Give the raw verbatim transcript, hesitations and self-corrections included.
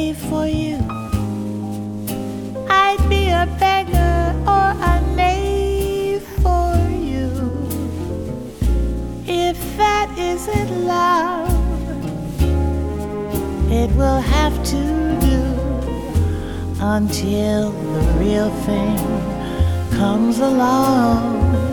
slave for you. I'd be a beggar or a knave for you. If that isn't love, it will have to do until the real thing comes along.